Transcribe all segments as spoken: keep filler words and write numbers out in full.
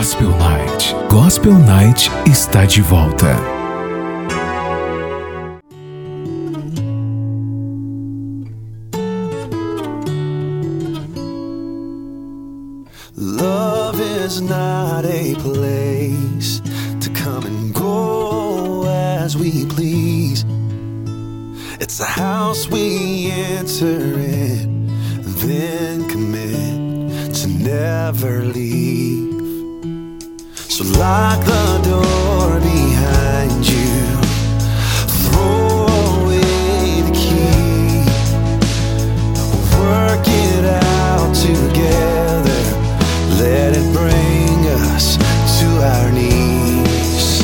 Gospel Night. Gospel Night está de volta. Love is not a place to come and go as we please. It's a house we enter in, then commit to never leave. So lock the door behind you, throw away the key, work it out together, let it bring us to our knees.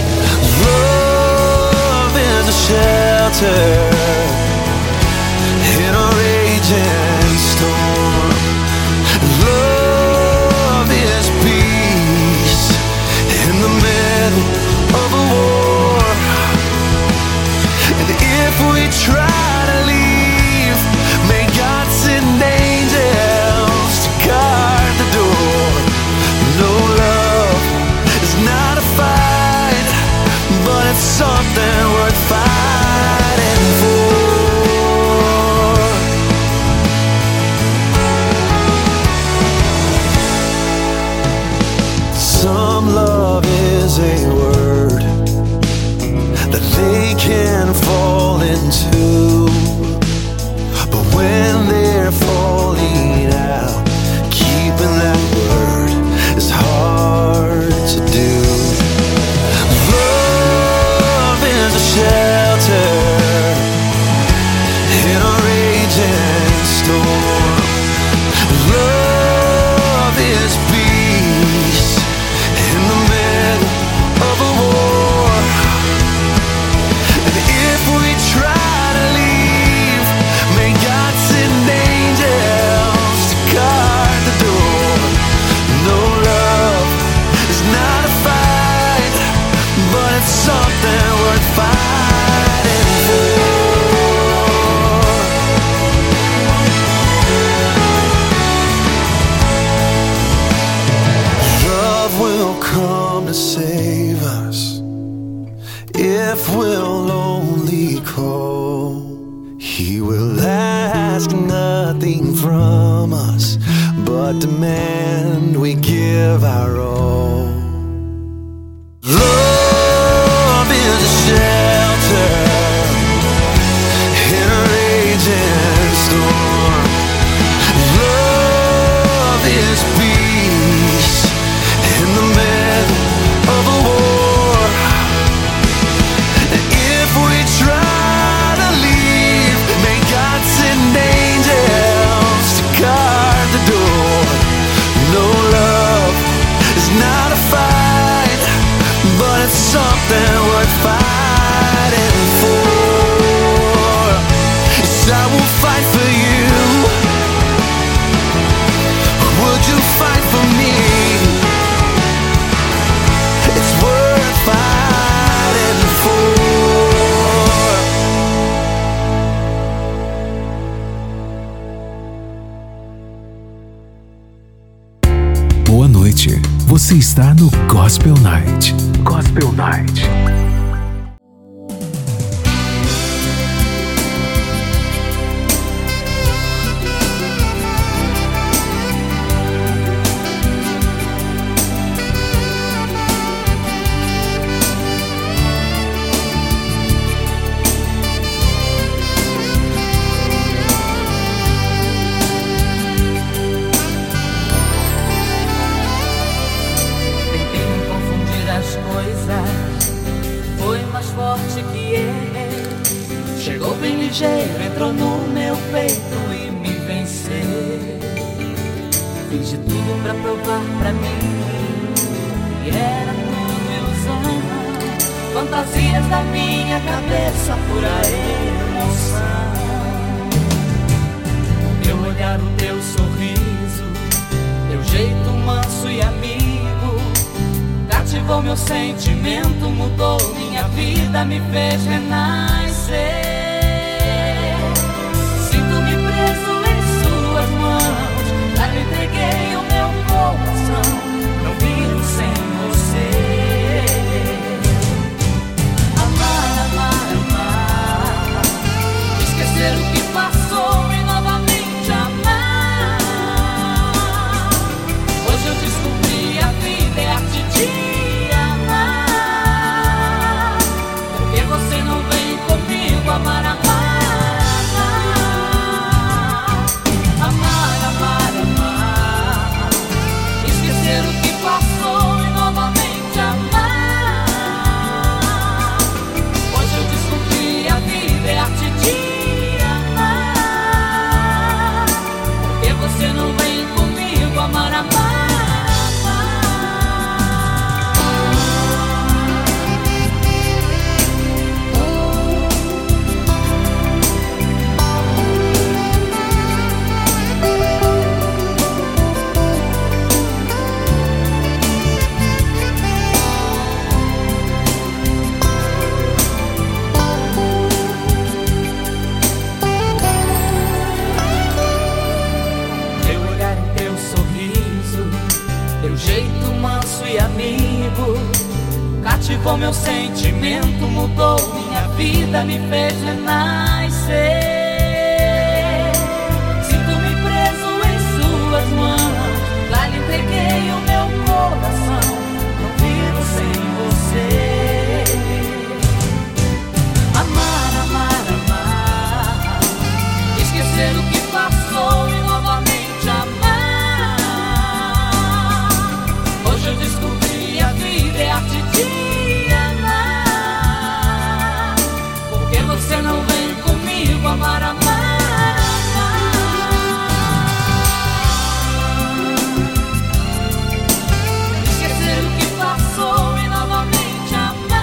Love is a shelter in a raging storm. Love is peace in the middle of a war. And if we try to leave, may God send angels to guard the door. No, love is not a fight, but it's something worth fighting for. Some love is a word that they can fall into, but when they're falling out, keeping that word is hard to do. Love is a shelter in a raging storm. Love is peace in the middle of a war. And if we try to leave, may God send angels to guard the door. No, love is not a fight, but it's something worth fighting for. Love will come to save us if we'll only call. He will ask nothing from us, but demand we give our all. Love is a shelter in a raging storm. Love is peace in the middle of a war. And if we try to leave, may God send angels to guard the door. No, love is not a fight, but it's something worth fighting for. Yes, I will fight for you. Would you fight for me? It's worth fighting for. Boa noite. Você está no Gospel Night. Gospel Night. Entrou no meu peito e me venceu. Fiz de tudo pra provar pra mim que era tudo ilusão. Fantasias da minha cabeça, pura emoção. O teu olhar, o teu sorriso, teu jeito manso e amigo cativou meu sentimento, mudou minha vida, me fez renascer. Suas mãos, já lhe entreguei o meu coração. Não vi o Teu jeito manso e amigo cativou meu sentimento, mudou minha vida, me fez renascer. Sinto-me preso em suas mãos, lá lhe entreguei o meu coração, não vivo sem você. Amar, amar, amar, esquecer o que passou e novamente amar. Hoje eu descobri a vida é arte de amar, porque você não vem comigo amar, amar, amar. Esquecer o que passou e novamente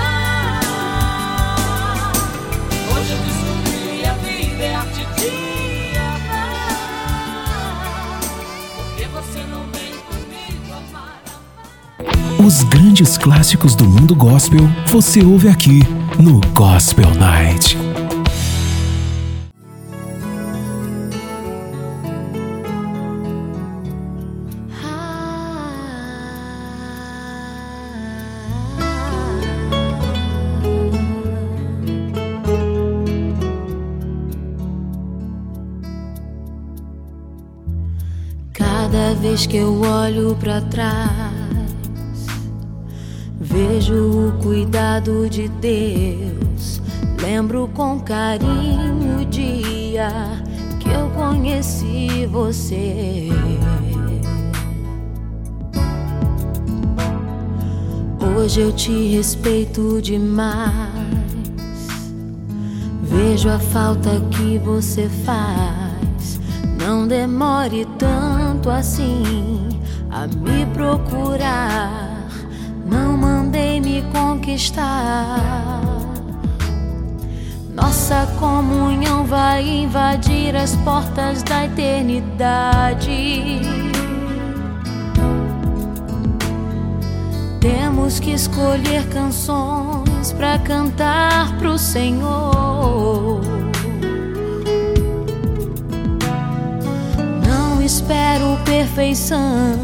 amar. Hoje eu descobri a vida é arte de amar, porque você não vem comigo amar, amar. Os grandes clássicos do mundo gospel você ouve aqui no Gospel Night. Cada vez que eu olho pra trás, vejo o cuidado de Deus. Lembro com carinho o dia que eu conheci você. Hoje eu te respeito demais. Vejo a falta que você faz. Não demore tanto assim a me procurar. Não mandei me conquistar. Nossa comunhão vai invadir as portas da eternidade. Temos que escolher canções pra cantar pro Senhor. Não espero perfeição,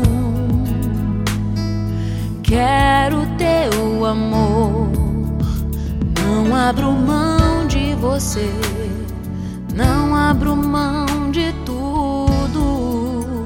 quero teu amor. Não abro mão de você, não abro mão de tudo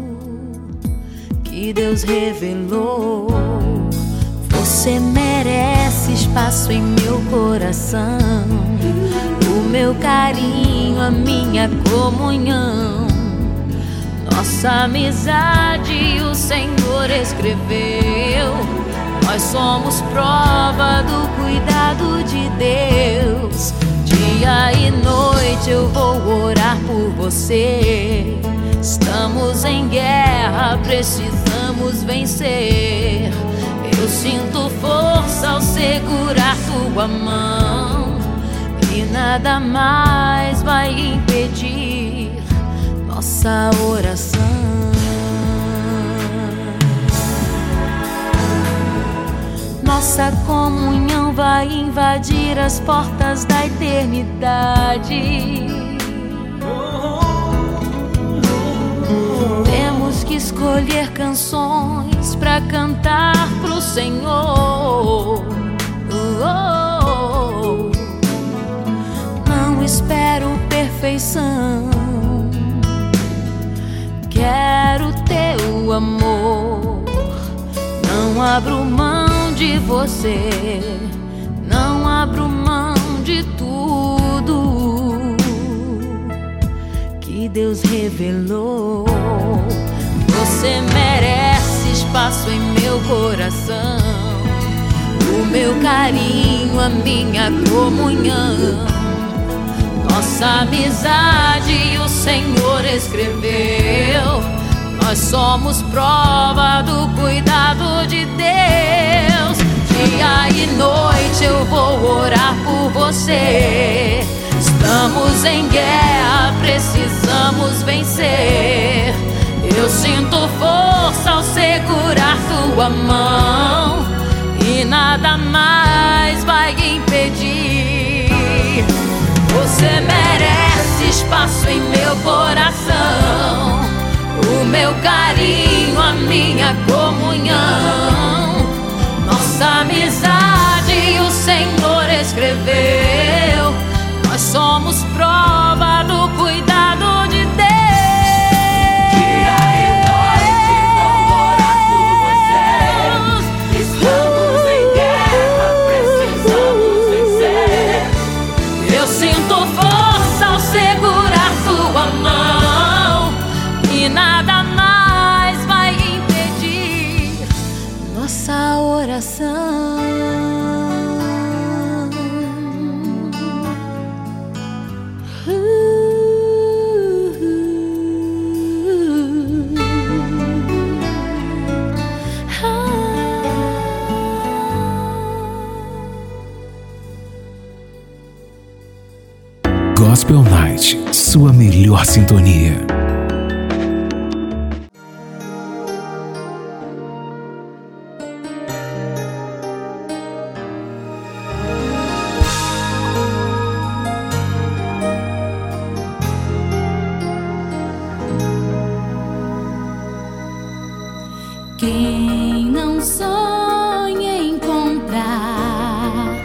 que Deus revelou. Você merece espaço em meu coração, o meu carinho, a minha comunhão. Nossa amizade o Senhor escreveu. Nós somos prova do cuidado de Deus. Dia e noite eu vou orar por você. Estamos em guerra, precisamos vencer. Eu sinto força ao segurar tua mão, e nada mais vai impedir nossa oração. Nossa comunhão vai invadir as portas da eternidade. Temos que escolher canções pra cantar pro Senhor. Não espero perfeição, quero teu amor. Não abro mão de você, não abro mão de tudo que Deus revelou. Você merece espaço em meu coração, o meu carinho, a minha comunhão. Nossa amizade o Senhor escreveu. Nós somos prova do cuidado de Deus. Dia e noite eu vou orar por você. Estamos em guerra, precisamos vencer. Eu sinto força ao segurar tua mão, e nada mais vai impedir. Você merece espaço em meu coração, o meu carinho, a minha comunhão. Nossa amizade o Senhor escreveu. Nós somos prova do cuidado de Deus. Dia e noite vou orar por vocês. Estamos em guerra, precisamos vencer. Eu sinto força ao segurar tua mão, e nada mais vai impedir nossa oração. Gospel Night, sua melhor sintonia. Quem não sonha encontrar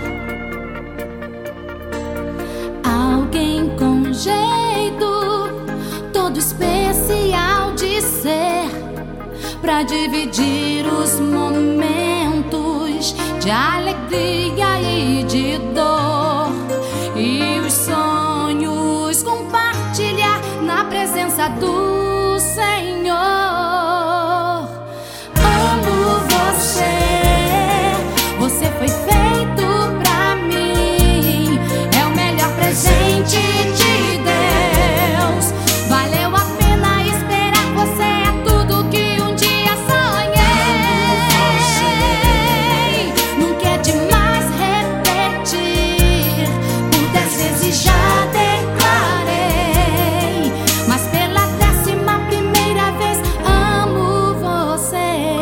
alguém com jeito todo especial de ser, pra dividir os momentos de alegria e de dor, e os sonhos compartilhar na presença do Senhor. Você foi feito pra mim, é o melhor presente de Deus. Valeu a pena esperar, você é tudo que um dia sonhei. Nunca é demais repetir, por dez vezes já declarei, mas pela décima primeira vez amo você.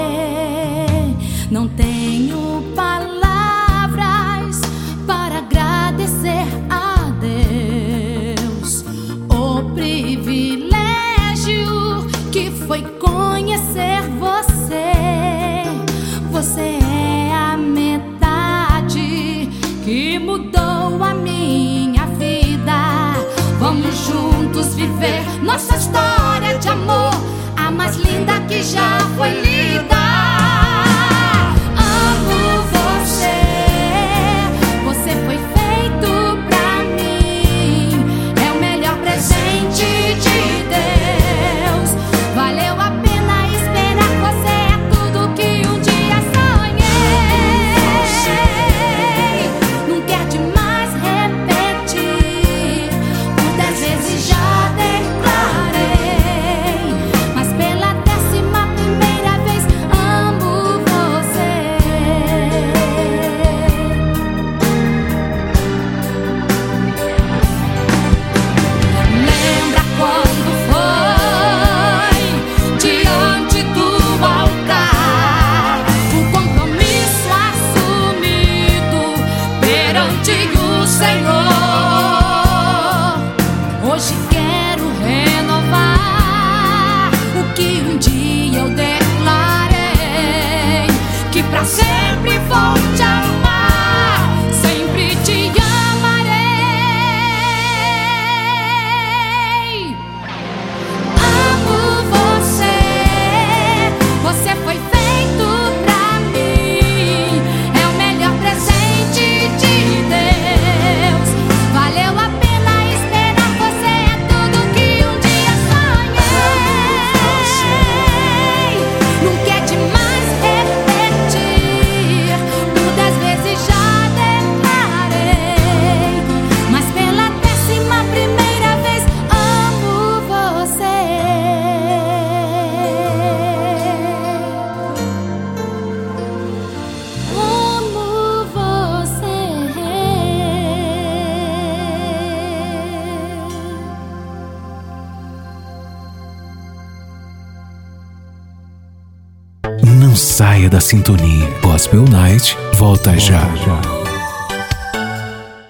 Não tenho palavras para agradecer a Deus o privilégio que foi conhecer você. Você é a metade que mudou a minha vida. Vamos juntos viver nossa história de amor, a mais linda que já foi lida. Hoje quero renovar o que um dia eu declarei, que pra sempre vou te amar, sempre te amarei. Amo você, você foi feito pra mim, é o melhor presente de Deus. Valeu a pena. Não saia da sintonia. Gospel Night volta já.